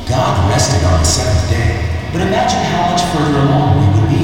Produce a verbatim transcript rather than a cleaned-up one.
God rested on the seventh day, but imagine how much further along we would be